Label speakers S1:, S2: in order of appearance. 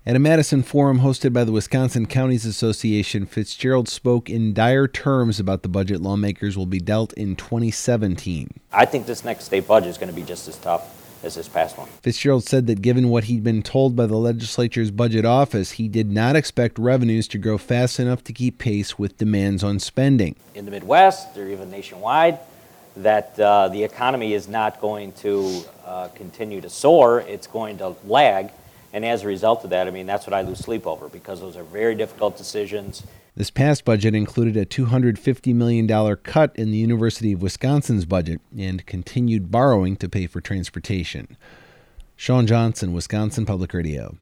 S1: At a Madison forum hosted by the Wisconsin Counties Association, Fitzgerald spoke in dire terms about the budget lawmakers will be dealt in 2017.
S2: I think this next state budget is going to be just as tough as this past one.
S1: Fitzgerald said that given what he'd been told by the legislature's budget office, he did not expect revenues to grow fast enough to keep pace with demands on spending.
S2: In the Midwest, or even nationwide, that the economy is not going to continue to soar, it's going to lag. And as a result of that, that's what I lose sleep over, because those are very difficult decisions.
S1: This past budget included a $250 million cut in the University of Wisconsin's budget and continued borrowing to pay for transportation. Sean Johnson, Wisconsin Public Radio.